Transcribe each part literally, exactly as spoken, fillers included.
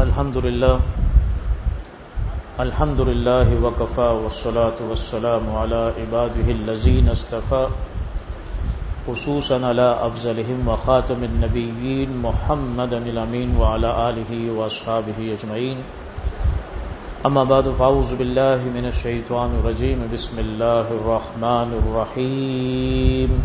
الحمد للہ الحمد للہ وکفا والصلاة والسلام علی عباده الذین اصطفى خصوصا علی افضلهم وخاتم النبیین محمد الامین وعلی آلہ واصحابہ اجمعین. اما بعد فاعوذ باللہ من الشیطان الرجیم. بسم اللہ الرحمن الرحیم.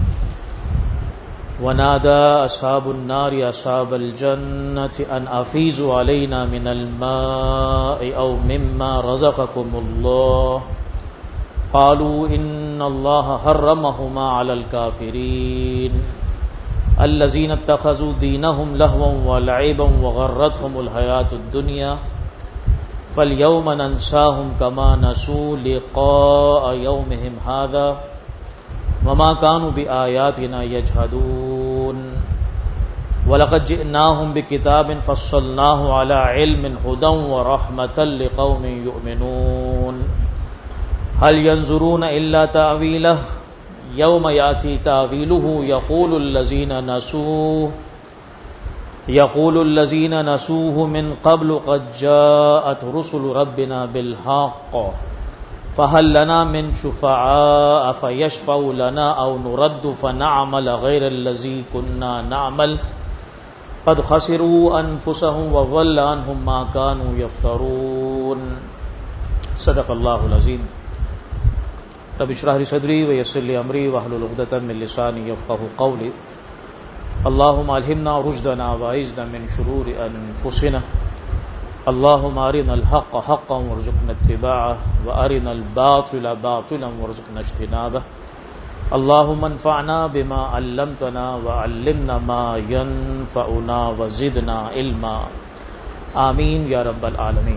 ونادى أصحاب النار أصحاب الجنة أن أفيضوا علينا من الماء أو مما رزقكم الله قالوا إن الله حرمهما على الكافرين الذين اتخذوا دينهم لهوا ولعبا وغرتهم الحياة الدنيا فاليوم ننساهم كما نسوا لقاء يومهم هذا وما كانوا بآياتنا يجحدون ولقد جئناهم بكتاب فصلناه على علم هدى ورحمة لقوم يؤمنون هل ينظرون إلا تأويله يوم يأتي تأويله يقول الذين نسوه يقول الذين نسوه من قبل قد جاءت رسل ربنا بالحق فهل لنا من شفعاء فيشفعوا لنا أو نرد فنعمل غير الذي كنا نعمل قد خسروا أنفسهم وضل عنهم ما كانوا يفترون. صدق الله العظيم. رب اشرح لي صدري ويسر لي أمري واحلل عقدة من لساني يفقهوا قولي. اللهم ألهمنا رشدنا وأعذنا من شرور أنفسنا. اللهم أرنا الحق حقا وارزقنا اتباعه وأرنا الباطل باطلا وارزقنا اجتنابه. اللهم انفعنا بما علمتنا وعلمنا ما ينفعنا وزدنا علما. آمین یا رب العالمین.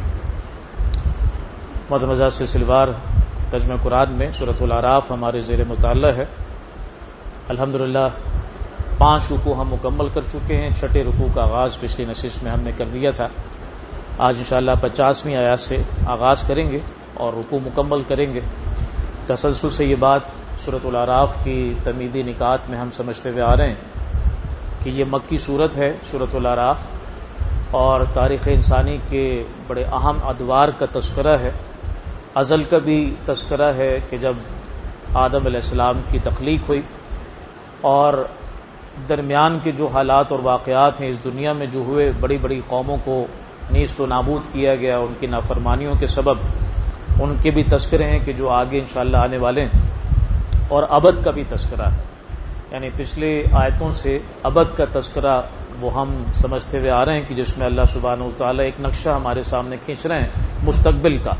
محترم سلسلہ وار ترجمہ قرآن میں سورۃ الاعراف ہمارے زیر مطالعہ ہے. الحمدللہ پانچ رکوع ہم مکمل کر چکے ہیں. چھٹے رکوع کا آغاز پچھلی نشست میں ہم نے کر دیا تھا. آج انشاءاللہ پچاسویں آیات سے آغاز کریں گے اور رکوع مکمل کریں گے. تسلسل سے یہ بات سورۃ الاعراف کی تمیدی نکات میں ہم سمجھتے ہوئے آ رہے ہیں کہ یہ مکی سورت ہے سورۃ الاعراف، اور تاریخ انسانی کے بڑے اہم ادوار کا تذکرہ ہے. ازل کا بھی تذکرہ ہے کہ جب آدم علیہ السلام کی تخلیق ہوئی، اور درمیان کے جو حالات اور واقعات ہیں اس دنیا میں جو ہوئے، بڑی بڑی قوموں کو نیست و نابود کیا گیا ان کی نافرمانیوں کے سبب، ان کے بھی تذکرے ہیں کہ جو آگے انشاءاللہ آنے والے ہیں. اور ابد کا بھی تذکرہ ہے، یعنی پچھلے آیتوں سے ابد کا تذکرہ وہ ہم سمجھتے ہوئے آ رہے ہیں کہ جس میں اللہ سبحانہ وتعالی ایک نقشہ ہمارے سامنے کھینچ رہے ہیں مستقبل کا،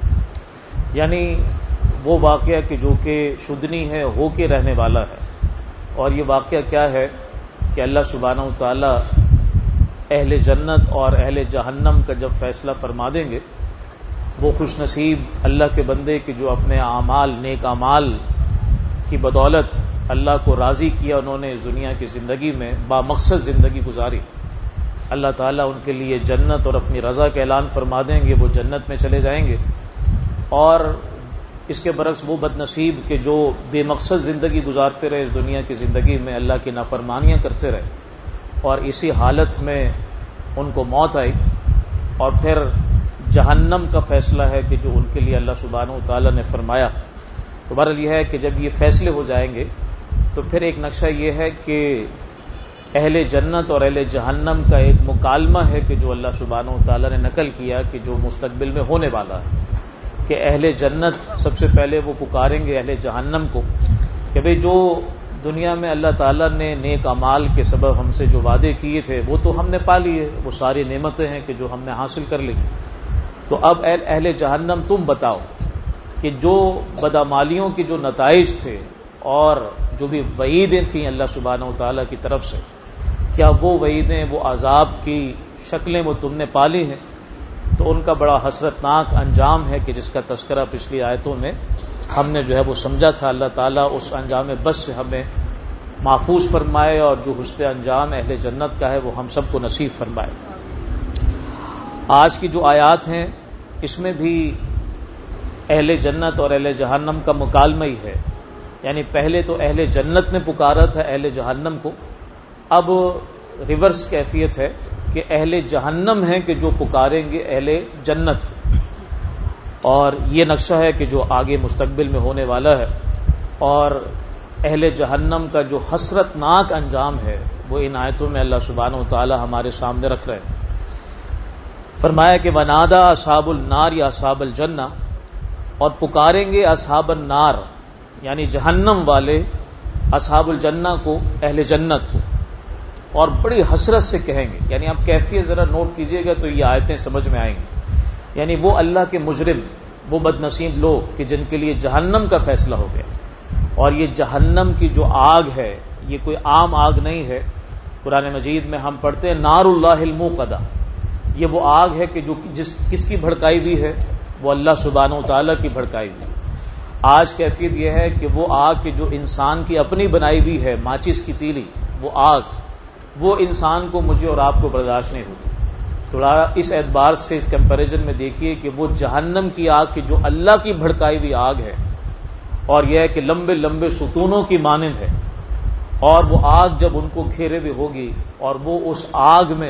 یعنی وہ واقعہ کہ جو کہ شدنی ہے، ہو کے رہنے والا ہے. اور یہ واقعہ کیا ہے کہ اللہ سبحانہ وتعالی اہل جنت اور اہل جہنم کا جب فیصلہ فرما دیں گے، وہ خوش نصیب اللہ کے بندے کہ جو اپنے اعمال نیک اعمال کی بدولت اللہ کو راضی کیا، انہوں نے اس دنیا کی زندگی میں با مقصد زندگی گزاری. اللہ تعالیٰ ان کے لیے جنت اور اپنی رضا کا اعلان فرما دیں گے، وہ جنت میں چلے جائیں گے. اور اس کے برعکس وہ بد نصیب کہ جو بے مقصد زندگی گزارتے رہے اس دنیا کی زندگی میں، اللہ کی نافرمانیاں کرتے رہے، اور اسی حالت میں ان کو موت آئی. اور پھر جہنم کا فیصلہ ہے کہ جو ان کے لیے اللہ سبحانہ وتعالی نے فرمایا. تو بہرحال یہ ہے کہ جب یہ فیصلے ہو جائیں گے تو پھر ایک نقشہ یہ ہے کہ اہل جنت اور اہل جہنم کا ایک مکالمہ ہے کہ جو اللہ سبحانہ وتعالی نے نقل کیا کہ جو مستقبل میں ہونے والا ہے، کہ اہل جنت سب سے پہلے وہ پکاریں گے اہل جہنم کو کہ بھئی جو دنیا میں اللہ تعالیٰ نے نیک اعمال کے سبب ہم سے جو وعدے کیے تھے وہ تو ہم نے پا لیے، وہ ساری نعمتیں ہیں کہ جو ہم نے حاصل کر لی. تو اب اہل جہنم تم بتاؤ کہ جو بدعمالیوں کے جو نتائج تھے اور جو بھی وعیدیں تھیں اللہ سبحانہ وتعالیٰ کی طرف سے، کیا وہ وعیدیں، وہ عذاب کی شکلیں وہ تم نے پا لی ہیں؟ تو ان کا بڑا حسرتناک انجام ہے کہ جس کا تذکرہ پچھلی آیتوں میں ہم نے جو ہے وہ سمجھا تھا. اللہ تعالیٰ اس انجام بس سے ہمیں محفوظ فرمائے، اور جو حسن انجام اہل جنت کا ہے وہ ہم سب کو نصیب فرمائے. آج کی جو آیات ہیں اس میں بھی اہل جنت اور اہل جہنم کا مکالمہ ہی ہے. یعنی پہلے تو اہل جنت نے پکارا تھا اہل جہنم کو، اب ریورس کیفیت ہے کہ کہ اہل جہنم ہیں کہ جو پکاریں گے اہل جنت، اور یہ نقشہ ہے کہ جو آگے مستقبل میں ہونے والا ہے، اور اہل جہنم کا جو حسرت ناک انجام ہے وہ ان آیتوں میں اللہ سبحانہ و تعالی ہمارے سامنے رکھ رہے ہیں۔ فرمایا کہ ونادا اصحاب النار یا اصحاب الجنہ، اور پکاریں گے اصحاب النار یعنی جہنم والے اصحاب الجنہ کو، اہل جنت کو، اور بڑی حسرت سے کہیں گے۔ یعنی آپ کیفیت ذرا نوٹ کیجئے گا تو یہ آیتیں سمجھ میں آئیں گی۔ یعنی وہ اللہ کے مجرم، وہ بد نصیب لوگ کہ جن کے لیے جہنم کا فیصلہ ہو گیا، اور یہ جہنم کی جو آگ ہے یہ کوئی عام آگ نہیں ہے۔ قرآن مجید میں ہم پڑھتے ہیں نار اللہ الموقدہ، یہ وہ آگ ہے کہ جو جس کس کی بھڑکائی ہوئی ہے، وہ اللہ سبحانہ و تعالیٰ کی بھڑکائی ہوئی۔ آج کیفیت یہ ہے کہ وہ آگ کہ جو انسان کی اپنی بنائی ہوئی ہے، ماچس کی تیلی، وہ آگ وہ انسان کو، مجھے اور آپ کو برداشت نہیں ہوتی۔ تھوڑا اس اعتبار سے اس کمپیریزن میں دیکھیے کہ وہ جہنم کی آگ کہ جو اللہ کی بھڑکائی ہوئی آگ ہے، اور یہ ہے کہ لمبے لمبے ستونوں کی مانند ہے، اور وہ آگ جب ان کو گھیرے ہوئے ہوگی اور وہ اس آگ میں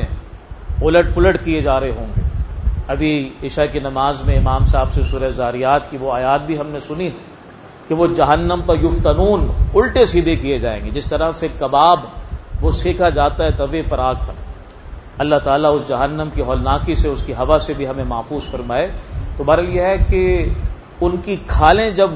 الٹ پلٹ کیے جا رہے ہوں گے۔ ابھی عشاء کی نماز میں امام صاحب سے سورہ زاریات کی وہ آیات بھی ہم نے سنی کہ وہ جہنم پر یفتنون، الٹے سیدھے کیے جائیں گے، جس طرح سے کباب وہ سیکھا جاتا ہے توے پر آگ پر۔ اللہ تعالیٰ اس جہنم کی ہولناکی سے، اس کی ہوا سے بھی ہمیں محفوظ فرمائے۔ تو بہرحال یہ ہے کہ ان کی کھالیں جب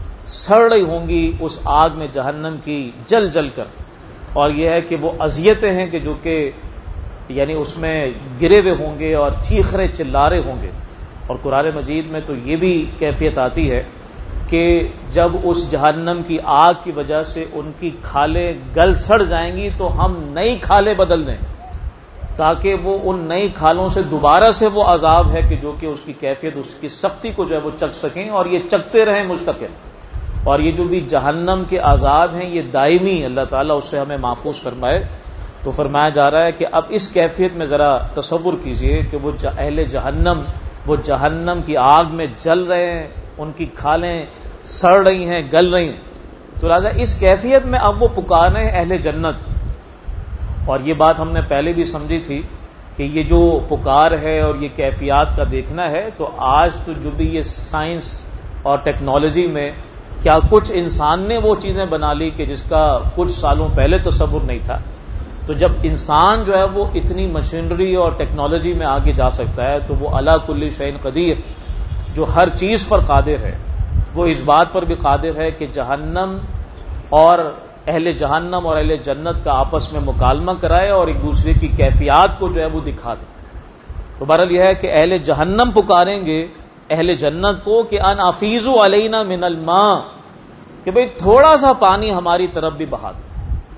سڑ رہی ہوں گی اس آگ میں جہنم کی جل جل کر، اور یہ ہے کہ وہ اذیتیں ہیں کہ جو کہ یعنی اس میں گرے ہوئے ہوں گے اور چیخ رہے چلا رہے ہوں گے۔ اور قرآن مجید میں تو یہ بھی کیفیت آتی ہے کہ جب اس جہنم کی آگ کی وجہ سے ان کی کھالیں گل سڑ جائیں گی تو ہم نئی کھالیں بدل دیں، تاکہ وہ ان نئی کھالوں سے دوبارہ سے وہ عذاب ہے کہ جو کہ اس کی کیفیت، اس کی سختی کو جو ہے وہ چکھ سکیں، اور یہ چکھتے رہیں مستقل۔ اور یہ جو بھی جہنم کے عذاب ہیں یہ دائمی، اللہ تعالیٰ اس سے ہمیں محفوظ فرمائے۔ تو فرمایا جا رہا ہے کہ اب اس کیفیت میں ذرا تصور کیجئے کہ وہ اہل جہنم وہ جہنم کی آگ میں جل رہے ہیں، ان کی کھالیں سڑ رہی ہیں، گل رہی ہیں۔ تو لہٰذا اس کیفیت میں اب وہ پکارے ہیں اہل جنت۔ اور یہ بات ہم نے پہلے بھی سمجھی تھی کہ یہ جو پکار ہے اور یہ کیفیات کا دیکھنا ہے، تو آج تو جو بھی یہ سائنس اور ٹیکنالوجی میں کیا کچھ انسان نے وہ چیزیں بنا لی کہ جس کا کچھ سالوں پہلے تصور نہیں تھا۔ تو جب انسان جو ہے وہ اتنی مشینری اور ٹیکنالوجی میں آگے جا سکتا ہے تو وہ علی کل شیء قدیر، جو ہر چیز پر قادر ہے، وہ اس بات پر بھی قادر ہے کہ جہنم اور اہل جہنم اور اہل جنت کا آپس میں مکالمہ کرائے اور ایک دوسرے کی کیفیات کو جو ہے وہ دکھا دے۔ تو بہرحال یہ ہے کہ اہل جہنم پکاریں گے اہل جنت کو کہ ان افیضوا علینا من الماء، کہ بھئی تھوڑا سا پانی ہماری طرف بھی بہا دو۔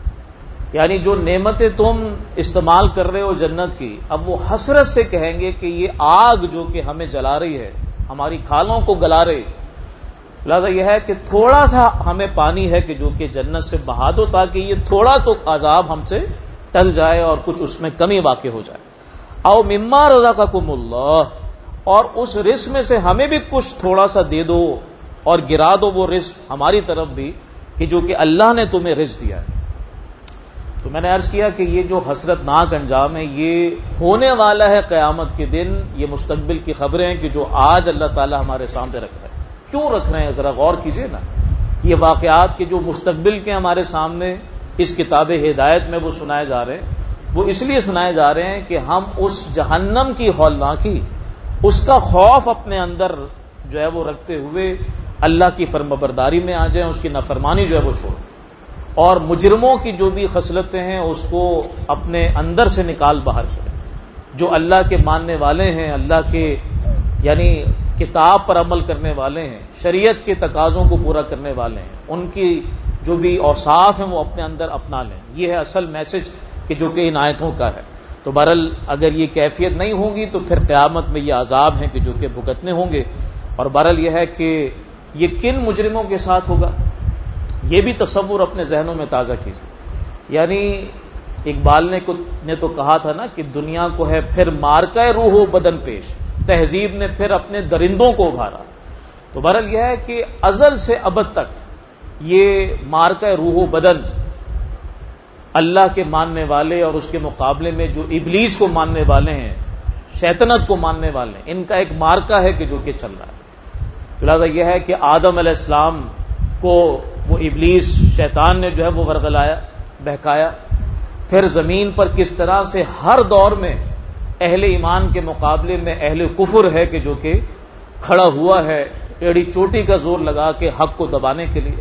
یعنی جو نعمتیں تم استعمال کر رہے ہو جنت کی، اب وہ حسرت سے کہیں گے کہ یہ آگ جو کہ ہمیں جلا رہی ہے، ہماری کھالوں کو گلا رہی، لہذا یہ ہے کہ تھوڑا سا ہمیں پانی ہے کہ جو کہ جنت سے بہا دو، تاکہ یہ تھوڑا تو عذاب ہم سے ٹل جائے اور کچھ اس میں کمی واقع ہو جائے۔ او مما رزقکم اللہ، اور اس رزق میں سے ہمیں بھی کچھ تھوڑا سا دے دو اور گرا دو وہ رزق ہماری طرف بھی کہ جو کہ اللہ نے تمہیں رزق دیا ہے۔ تو میں نے عرض کیا کہ یہ جو حسرت ناک انجام ہے یہ ہونے والا ہے قیامت کے دن۔ یہ مستقبل کی خبریں ہیں کہ جو آج اللہ تعالی ہمارے سامنے رکھ رہے ہیں۔ کیوں رکھ رہے ہیں ذرا غور کیجئے نا، یہ واقعات کے جو مستقبل کے ہمارے سامنے اس کتاب ہدایت میں وہ سنائے جا رہے ہیں، وہ اس لیے سنائے جا رہے ہیں کہ ہم اس جہنم کی ہولناکی، اس کا خوف اپنے اندر جو ہے وہ رکھتے ہوئے اللہ کی فرمانبرداری میں آ جائیں، اس کی نافرمانی جو ہے وہ چھوڑ دیں، اور مجرموں کی جو بھی خصلتیں ہیں اس کو اپنے اندر سے نکال باہر کریں۔ جو اللہ کے ماننے والے ہیں، اللہ کے یعنی کتاب پر عمل کرنے والے ہیں، شریعت کے تقاضوں کو پورا کرنے والے ہیں، ان کی جو بھی اوصاف ہیں وہ اپنے اندر اپنا لیں۔ یہ ہے اصل میسج کہ جو کہ ان آیتوں کا ہے۔ تو بہرحال اگر یہ کیفیت نہیں ہوگی تو پھر قیامت میں یہ عذاب ہیں کہ جو کہ بھگتنے ہوں گے۔ اور بہرحال یہ ہے کہ یہ کن مجرموں کے ساتھ ہوگا، یہ بھی تصور اپنے ذہنوں میں تازہ کیجیے۔ یعنی اقبال نے نے تو کہا تھا نا کہ دنیا کو ہے پھر مارکہ روح و بدن پیش، تہذیب نے پھر اپنے درندوں کو ابھارا۔ تو بہرحال یہ ہے کہ ازل سے ابد تک یہ مارکہ روح و بدن اللہ کے ماننے والے اور اس کے مقابلے میں جو ابلیس کو ماننے والے ہیں، شیطنت کو ماننے والے ہیں، ان کا ایک مارکا ہے کہ جو کہ چل رہا ہے۔ لہٰذا یہ ہے کہ آدم علیہ السلام کو وہ ابلیس شیطان نے جو ہے وہ ورغلایا، بہکایا، پھر زمین پر کس طرح سے ہر دور میں اہل ایمان کے مقابلے میں اہل کفر ہے کہ جو کہ کھڑا ہوا ہے ایڑی چوٹی کا زور لگا کے حق کو دبانے کے لیے۔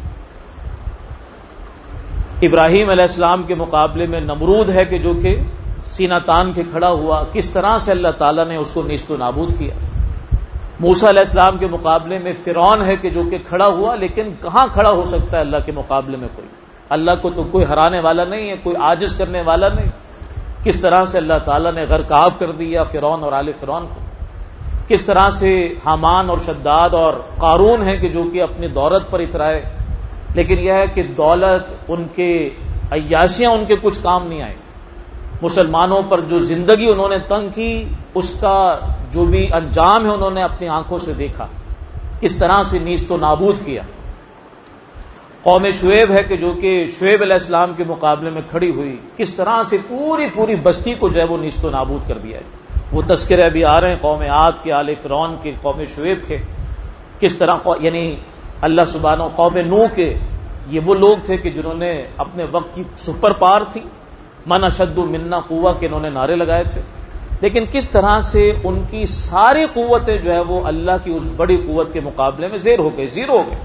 ابراہیم علیہ السلام کے مقابلے میں نمرود ہے کہ جو کہ سینہ تان کے کھڑا ہوا، کس طرح سے اللہ تعالیٰ نے اس کو نیست و نابود کیا۔ موسیٰ علیہ السلام کے مقابلے میں فرعون ہے کہ جو کہ کھڑا ہوا، لیکن کہاں کھڑا ہو سکتا ہے اللہ کے مقابلے میں کوئی؟ اللہ کو تو کوئی ہرانے والا نہیں ہے، کوئی عاجز کرنے والا نہیں۔ کس طرح سے اللہ تعالیٰ نے غرقاب کر دیا فرعون اور آل فرعون کو، کس طرح سے حامان اور شداد اور قارون ہیں کہ جو کہ اپنی دولت پر اترائے، لیکن یہ ہے کہ دولت، ان کے عیاشیاں ان کے کچھ کام نہیں آئی۔ مسلمانوں پر جو زندگی انہوں نے تنگ کی، اس کا جو بھی انجام ہے انہوں نے اپنی آنکھوں سے دیکھا، کس طرح سے نیست و نابود کیا۔ قوم شعیب ہے کہ جو کہ شعیب علیہ السلام کے مقابلے میں کھڑی ہوئی، کس طرح سے پوری پوری بستی کو جو ہے وہ نیست و نابود کر دیا ہے۔ وہ تذکرے ابھی آ رہے ہیں قوم عاد کے، آل فرعون کے، قوم شعیب کے، کس طرح یعنی اللہ سبحانہ قوم نوح کے، یہ وہ لوگ تھے کہ جنہوں نے اپنے وقت کی سپر پاور تھی، من اشد منا قوہ کے انہوں نے نعرے لگائے تھے، لیکن کس طرح سے ان کی ساری قوتیں جو ہے وہ اللہ کی اس بڑی قوت کے مقابلے میں زیر ہو گئی، زیرو ہو گئی۔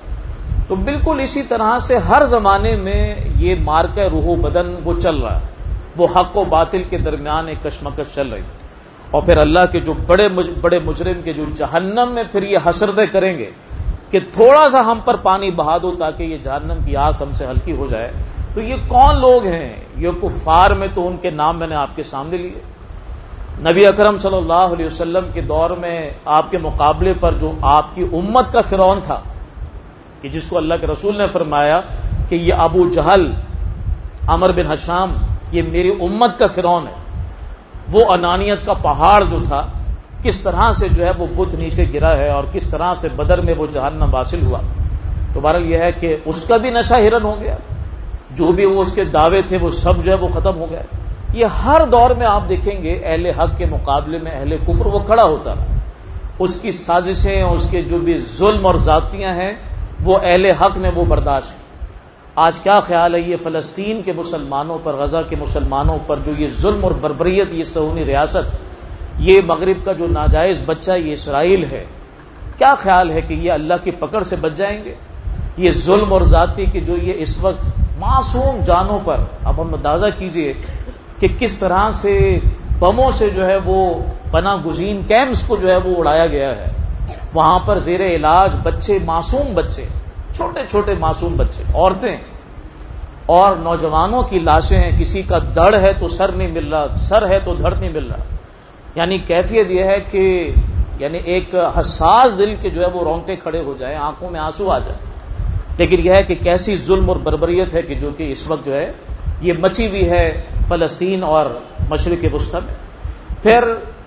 تو بالکل اسی طرح سے ہر زمانے میں یہ مارکہ روح و بدن وہ چل رہا ہے، وہ حق و باطل کے درمیان ایک کشمکش چل رہی، اور پھر اللہ کے جو بڑے بڑے مجرم کے جو جہنم میں پھر یہ حسرتیں کریں گے کہ تھوڑا سا ہم پر پانی بہا دو تاکہ یہ جہنم کی آگ ہم سے ہلکی ہو جائے۔ تو یہ کون لوگ ہیں؟ یہ کفار میں تو ان کے نام میں نے آپ کے سامنے لیے۔ نبی اکرم صلی اللہ علیہ وسلم کے دور میں آپ کے مقابلے پر جو آپ کی امت کا فرعون تھا، کہ جس کو اللہ کے رسول نے فرمایا کہ یہ ابو جہل، عمر بن حشام، یہ میری امت کا فرعون ہے، وہ انانیت کا پہاڑ جو تھا، کس طرح سے جو ہے وہ بت نیچے گرا ہے اور کس طرح سے بدر میں وہ جہنم حاصل ہوا۔ تو بہرحال یہ ہے کہ اس کا بھی نشہ ہرن ہو گیا، جو بھی وہ اس کے دعوے تھے وہ سب جو ہے وہ ختم ہو گئے۔ یہ ہر دور میں آپ دیکھیں گے اہل حق کے مقابلے میں اہل کفر وہ کھڑا ہوتا ہے، اس کی سازشیں، اس کے جو بھی ظلم اور زیادتیاں ہیں وہ اہل حق نے وہ برداشت کی۔ آج کیا خیال ہے یہ فلسطین کے مسلمانوں پر، غزہ کے مسلمانوں پر جو یہ ظلم اور بربریت، یہ صہیونی ریاست، یہ مغرب کا جو ناجائز بچہ یہ اسرائیل ہے، کیا خیال ہے کہ یہ اللہ کی پکڑ سے بچ جائیں گے؟ یہ ظلم اور ذاتی کہ جو یہ اس وقت معصوم جانوں پر، اب ہم اندازہ کیجئے کہ کس طرح سے بموں سے جو ہے وہ پناہ گزین کیمپس کو جو ہے وہ اڑایا گیا ہے، وہاں پر زیر علاج بچے، معصوم بچے، چھوٹے چھوٹے معصوم بچے، عورتیں اور نوجوانوں کی لاشیں ہیں، کسی کا دڑ ہے تو سر نہیں مل رہا، سر ہے تو دھڑ نہیں مل رہا۔ یعنی کیفیت یہ ہے کہ یعنی ایک حساس دل کے جو ہے وہ رونگٹے کھڑے ہو جائیں، آنکھوں میں آنسو آ جائیں۔ لیکن یہ ہے کہ کیسی ظلم اور بربریت ہے کہ جو کہ اس وقت جو ہے یہ مچی ہوئی ہے فلسطین اور مشرق وسطی میں۔ پھر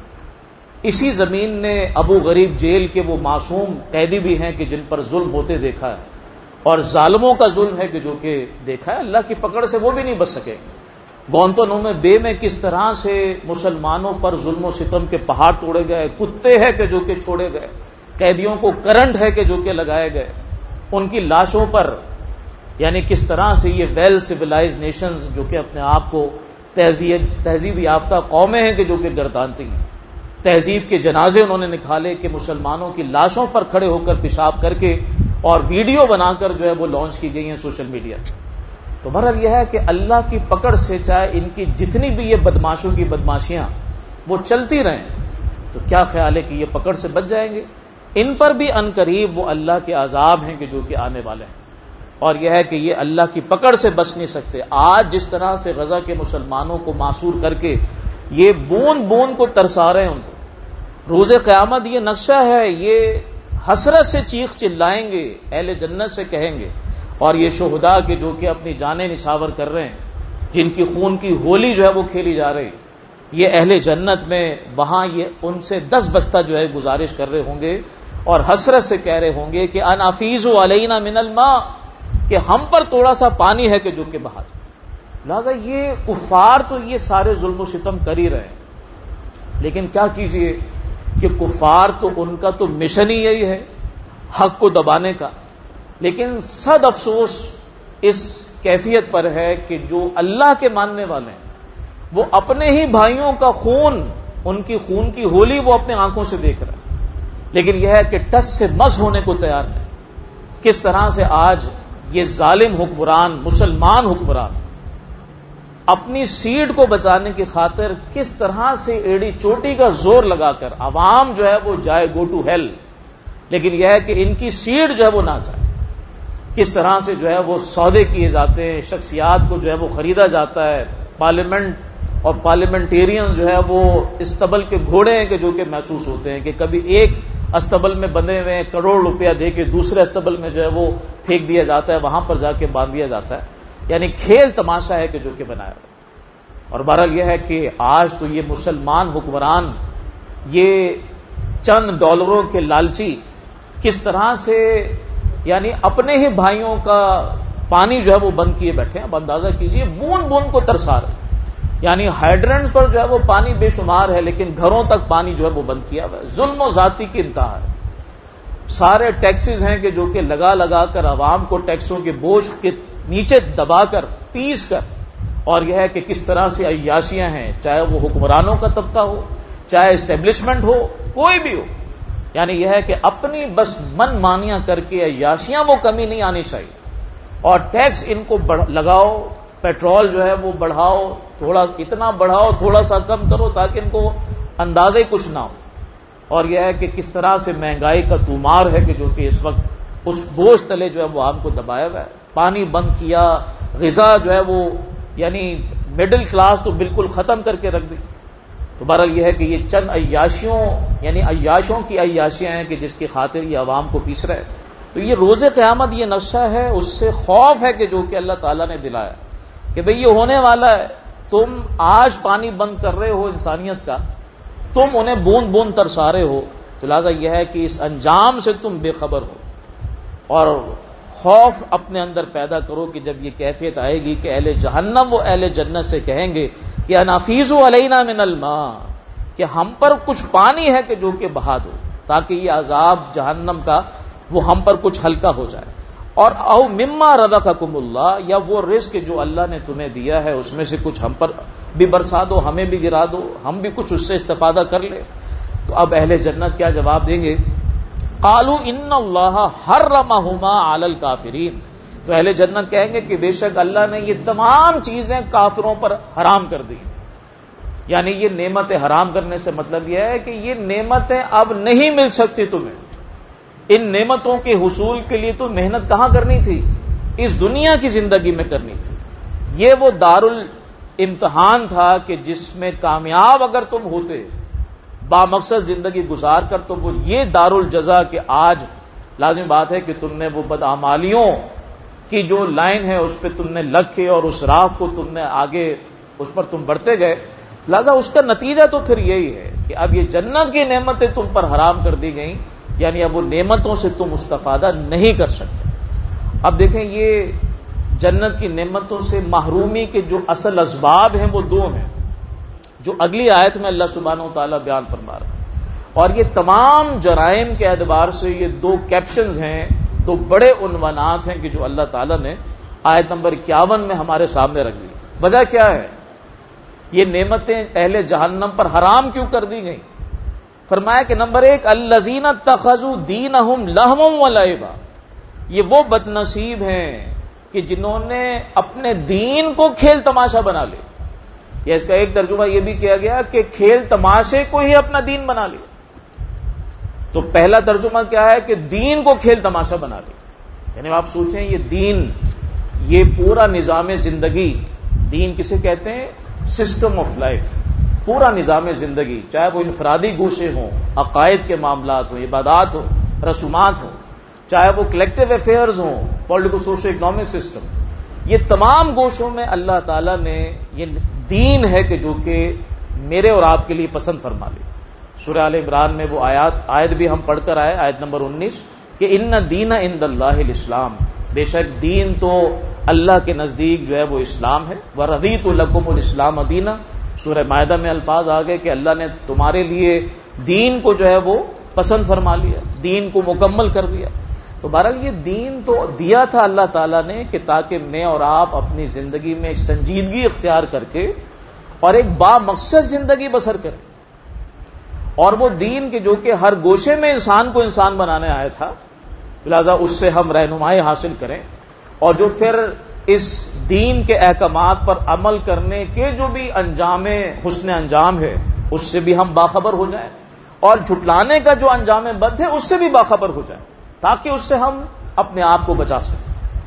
اسی زمین نے ابو غریب جیل کے وہ معصوم قیدی بھی ہیں کہ جن پر ظلم ہوتے دیکھا ہے، اور ظالموں کا ظلم ہے کہ جو کہ دیکھا ہے، اللہ کی پکڑ سے وہ بھی نہیں بچ سکے۔ گوانتانامو بے میں کس طرح سے مسلمانوں پر ظلم و ستم کے پہاڑ توڑے گئے، کتے ہیں کہ جو کہ چھوڑے گئے، قیدیوں کو کرنٹ ہے کہ جو کہ لگائے گئے، ان کی لاشوں پر یعنی کس طرح سے یہ ویل سویلائز نیشنز جو کہ اپنے آپ کو تہذیب تہذیب یافتہ قومیں ہیں کہ جو کہ گردانتی ہیں، تہذیب کے جنازے انہوں نے نکالے کہ مسلمانوں کی لاشوں پر کھڑے ہو کر پیشاب کر کے اور ویڈیو بنا کر جو ہے وہ لانچ کی گئی ہیں سوشل میڈیا پہ۔ تو بہرحال یہ ہے کہ اللہ کی پکڑ سے چاہے ان کی جتنی بھی یہ بدماشوں کی بدماشیاں وہ چلتی رہیں، تو کیا خیال ہے کہ یہ پکڑ سے بچ جائیں گے؟ ان پر بھی عنقریب وہ اللہ کے عذاب ہیں کہ جو کہ آنے والے ہیں، اور یہ ہے کہ یہ اللہ کی پکڑ سے بچ نہیں سکتے۔ آج جس طرح سے غزہ کے مسلمانوں کو معصور کر کے یہ بوند بوند کو ترسا رہے ہیں ان کو، روز قیامت یہ نقشہ ہے، یہ حسرت سے چیخ چلائیں گے، اہل جنت سے کہیں گے، اور یہ شہداء کے جو کہ اپنی جانیں نچھاور کر رہے ہیں، جن کی خون کی ہولی جو ہے وہ کھیلی جا رہی، یہ اہل جنت میں وہاں یہ ان سے دس بستہ جو ہے گزارش کر رہے ہوں گے اور حسرت سے کہہ رہے ہوں گے کہ ان افیضوا علینا من الماء، کہ ہم پر تھوڑا سا پانی ہے کہ جو کہ بہا دو۔ لہذا یہ کفار تو یہ سارے ظلم و ستم کر ہی رہے ہیں، لیکن کیا کیجئے کہ کفار تو ان کا تو مشن ہی یہی ہے حق کو دبانے کا، لیکن صد افسوس اس کیفیت پر ہے کہ جو اللہ کے ماننے والے ہیں وہ اپنے ہی بھائیوں کا خون، ان کی خون کی ہولی وہ اپنے آنکھوں سے دیکھ رہے ہیں، لیکن یہ ہے کہ ٹس سے مس ہونے کو تیار نہیں۔ کس طرح سے آج یہ ظالم حکمران، مسلمان حکمران اپنی سیٹ کو بچانے کی خاطر کس طرح سے ایڑی چوٹی کا زور لگا کر عوام جو ہے وہ جائے گو ٹو ہیل، لیکن یہ ہے کہ ان کی سیٹ جو ہے وہ نہ جائے، کس طرح سے جو ہے وہ سودے کیے جاتے ہیں، شخصیات کو جو ہے وہ خریدا جاتا ہے، پارلیمنٹ اور پارلیمنٹیرین جو ہے وہ استبل کے گھوڑے ہیں کہ جو کہ محسوس ہوتے ہیں کہ کبھی ایک استبل میں بندھے ہوئے کروڑ روپیہ دے کے دوسرے استبل میں جو ہے وہ پھینک دیا جاتا ہے، وہاں پر جا کے باندھ دیا جاتا ہے، یعنی کھیل تماشا ہے کہ جو کہ بنایا ہوا۔ اور بہرحال یہ ہے کہ آج تو یہ مسلمان حکمران یہ چند ڈالروں کے لالچی کس طرح سے یعنی اپنے ہی بھائیوں کا پانی جو ہے وہ بند کیے بیٹھے ہیں۔ اب اندازہ کیجئے بوند بوند کو ترسا رہے، یعنی ہائیڈرنٹس پر جو ہے وہ پانی بے شمار ہے، لیکن گھروں تک پانی جو ہے وہ بند کیا ہوا ہے۔ ظلم و زیادتی کی انتہا ہے۔ سارے ٹیکسز ہیں کہ جو کہ لگا لگا کر عوام کو ٹیکسوں کے بوجھ کے نیچے دبا کر پیس کر، اور یہ ہے کہ کس طرح سے عیاشیاں ہیں، چاہے وہ حکمرانوں کا طبقہ ہو، چاہے اسٹیبلشمنٹ ہو، کوئی بھی ہو، یعنی یہ ہے کہ اپنی بس من مانیاں کر کے عیاشیاں وہ کمی نہیں آنی چاہیے، اور ٹیکس ان کو لگاؤ، پیٹرول جو ہے وہ بڑھاؤ، تھوڑا اتنا بڑھاؤ، تھوڑا سا کم کرو تاکہ ان کو اندازے کچھ نہ ہو۔ اور یہ ہے کہ کس طرح سے مہنگائی کا تومار ہے کہ جو کہ اس وقت اس بوجھ تلے جو ہے وہ عام کو دبایا ہوا ہے، پانی بند کیا، غذا جو ہے وہ یعنی مڈل کلاس تو بالکل ختم کر کے رکھ دی۔ تو بہرحال یہ ہے کہ یہ چند عیاشیوں یعنی عیاشوں کی عیاشیاں ہیں کہ جس کی خاطر یہ عوام کو پیس رہے۔ تو یہ روز قیامت یہ نقشہ ہے، اس سے خوف ہے کہ جو کہ اللہ تعالیٰ نے دلایا کہ بھئی یہ ہونے والا ہے، تم آج پانی بند کر رہے ہو انسانیت کا، تم انہیں بوند بوند ترسا رہے ہو، تو لہٰذا یہ ہے کہ اس انجام سے تم بے خبر ہو، اور خوف اپنے اندر پیدا کرو کہ جب یہ کیفیت آئے گی کہ اہل جہنم وہ اہل جنت سے کہیں گے کہ انافیزوا علینا من الماء، کہ ہم پر کچھ پانی ہے کہ جو کہ بہا دو تاکہ یہ عذاب جہنم کا وہ ہم پر کچھ ہلکا ہو جائے، اور او مما رزقکم اللہ، یا وہ رزق جو اللہ نے تمہیں دیا ہے اس میں سے کچھ ہم پر بھی برسا دو، ہمیں بھی گرا دو، ہم بھی کچھ اس سے استفادہ کر لیں۔ تو اب اہل جنت کیا جواب دیں گے؟ قالوا ان اللہ حرمہما علی الکافرین، تو اہل جنت کہیں گے کہ بے شک اللہ نے یہ تمام چیزیں کافروں پر حرام کر دی، یعنی یہ نعمتیں حرام کرنے سے مطلب یہ ہے کہ یہ نعمتیں اب نہیں مل سکتی تمہیں، ان نعمتوں کے حصول کے لیے تو محنت کہاں کرنی تھی؟ اس دنیا کی زندگی میں کرنی تھی۔ یہ وہ دار الامتحان تھا کہ جس میں کامیاب اگر تم ہوتے با مقصد زندگی گزار کر، تو وہ یہ دار الجزا کہ آج لازم بات ہے کہ تم نے وہ بدعمالیوں کی جو لائن ہے اس پہ تم نے لگ کے اور اس راہ کو تم نے آگے اس پر تم بڑھتے گئے، لہذا اس کا نتیجہ تو پھر یہی ہے کہ اب یہ جنت کی نعمتیں تم پر حرام کر دی گئیں، یعنی اب وہ نعمتوں سے تم استفادہ نہیں کر سکتے۔ اب دیکھیں یہ جنت کی نعمتوں سے محرومی کے جو اصل اسباب ہیں وہ دو ہیں، جو اگلی آیت میں اللہ سبحانہ و تعالیٰ بیان فرما رہا ہے، اور یہ تمام جرائم کے اعتبار سے یہ دو کیپشنز ہیں، دو بڑے عنوانات ہیں کہ جو اللہ تعالیٰ نے آیت نمبر اکیاون میں ہمارے سامنے رکھ دی۔ وجہ کیا ہے؟ یہ نعمتیں اہل جہنم پر حرام کیوں کر دی گئیں؟ فرمایا کہ نمبر ایک، الذین اتخذوا دینہم لہوا ولعبا، یہ وہ بد نصیب ہیں کہ جنہوں نے اپنے دین کو کھیل تماشا بنا لیا، یا اس کا ایک ترجمہ یہ بھی کیا گیا کہ کھیل تماشے کو ہی اپنا دین بنا لیا۔ تو پہلا ترجمہ کیا ہے کہ دین کو کھیل تماشا بنا لیا، یعنی آپ سوچیں یہ دین، یہ پورا نظام زندگی، دین کسے کہتے ہیں؟ سسٹم آف لائف، پورا نظام زندگی، چاہے وہ انفرادی گوشے ہوں، عقائد کے معاملات ہوں، عبادات ہوں، رسومات ہوں، چاہے وہ کلیکٹیو افیئرز ہوں، پولیٹیکل سوشل اکنامک سسٹم، یہ تمام گوشوں میں اللہ تعالیٰ نے یہ دین ہے کہ جو کہ میرے اور آپ کے لیے پسند فرما لی۔ سورہ آل عمران میں وہ آیات آیت بھی ہم پڑھ کر آئے، آیت نمبر انیس، کہ ان دین عند اللہ الاسلام، بے شک دین تو اللہ کے نزدیک جو ہے وہ اسلام ہے. وَرَضِيتُ لَكُمُ الْإِسْلَامَ دِينًا، سورہ مائدہ میں الفاظ آ گئے کہ اللہ نے تمہارے لیے دین کو جو ہے وہ پسند فرما لیا، دین کو مکمل کر دیا. تو بہرحال یہ دین تو دیا تھا اللہ تعالیٰ نے کہ تاکہ میں اور آپ اپنی زندگی میں ایک سنجیدگی اختیار کر کے اور ایک با مقصد زندگی بسر کریں. اور وہ دین کے جو کہ ہر گوشے میں انسان کو انسان بنانے آیا تھا، لہذا اس سے ہم رہنمائی حاصل کریں، اور جو پھر اس دین کے احکامات پر عمل کرنے کے جو بھی انجام حسن انجام ہے اس سے بھی ہم باخبر ہو جائیں، اور جھٹلانے کا جو انجام بد ہے اس سے بھی باخبر ہو جائیں، تاکہ اس سے ہم اپنے آپ کو بچا سکیں.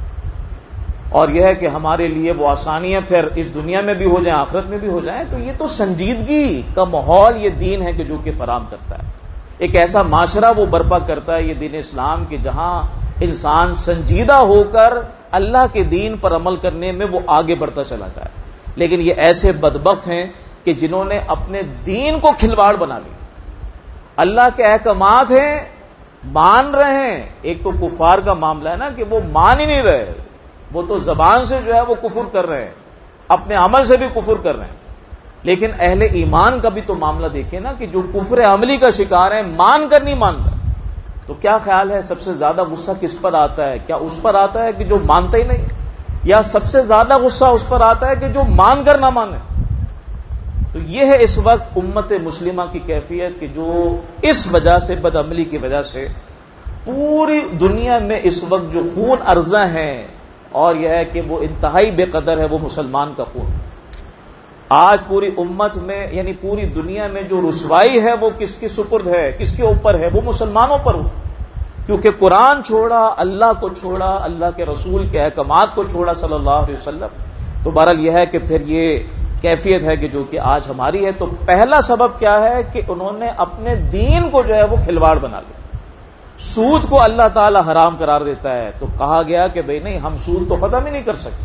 اور یہ ہے کہ ہمارے لیے وہ آسانیاں پھر اس دنیا میں بھی ہو جائیں، آخرت میں بھی ہو جائیں. تو یہ تو سنجیدگی کا ماحول یہ دین ہے کہ جو کہ فراہم کرتا ہے. ایک ایسا معاشرہ وہ برپا کرتا ہے یہ دین اسلام کہ جہاں انسان سنجیدہ ہو کر اللہ کے دین پر عمل کرنے میں وہ آگے بڑھتا چلا جائے. لیکن یہ ایسے بدبخت ہیں کہ جنہوں نے اپنے دین کو کھلواڑ بنا لیا. اللہ کے احکامات ہیں، مان رہے ہیں. ایک تو کفار کا معاملہ ہے نا کہ وہ مان ہی نہیں رہے، وہ تو زبان سے جو ہے وہ کفر کر رہے ہیں، اپنے عمل سے بھی کفر کر رہے ہیں. لیکن اہل ایمان کا بھی تو معاملہ دیکھیں نا کہ جو کفر عملی کا شکار ہے، مان کر نہیں مان رہا. تو کیا خیال ہے سب سے زیادہ غصہ کس پر آتا ہے؟ کیا اس پر آتا ہے کہ جو مانتا ہی نہیں، یا سب سے زیادہ غصہ اس پر آتا ہے کہ جو مان کر نہ مانے؟ تو یہ ہے اس وقت امت مسلمہ کی کیفیت کہ جو اس وجہ سے، بد عملی کی وجہ سے پوری دنیا میں اس وقت جو خون ارزاں ہیں، اور یہ ہے کہ وہ انتہائی بے قدر ہے، وہ مسلمان کا خون. آج پوری امت میں یعنی پوری دنیا میں جو رسوائی ہے وہ کس کی سپرد ہے، کس کے اوپر ہے؟ وہ مسلمانوں پر ہو، کیونکہ قرآن چھوڑا، اللہ کو چھوڑا، اللہ کے رسول کے احکامات کو چھوڑا صلی اللہ علیہ وسلم. تو بہرحال یہ ہے کہ پھر یہ کیفیت ہے کہ جو کہ آج ہماری ہے. تو پہلا سبب کیا ہے کہ انہوں نے اپنے دین کو جو ہے وہ کھلواڑ بنا لیا. سود کو اللہ تعالی حرام قرار دیتا ہے تو کہا گیا کہ بھئی نہیں، ہم سود تو ختم ہی نہیں کر سکتے.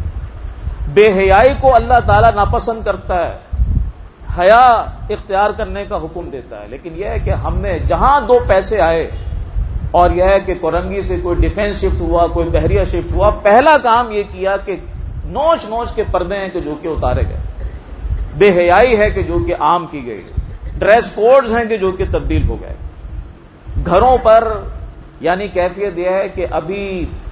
بے حیائی کو اللہ تعالیٰ ناپسند کرتا ہے، حیا اختیار کرنے کا حکم دیتا ہے. لیکن یہ ہے کہ ہم نے جہاں دو پیسے آئے، اور یہ ہے کہ کورنگی سے کوئی ڈیفینس شفٹ ہوا، کوئی بحریہ شفٹ ہوا، پہلا کام یہ کیا کہ نوچ نوچ کے پردے ہیں کہ جو کہ اتارے گئے، بے حیائی ہے کہ جو کہ عام کی گئی، ڈریس کوڈز ہیں کہ جو کہ تبدیل ہو گئے. گھروں پر یعنی کیفیت یہ ہے کہ ابھی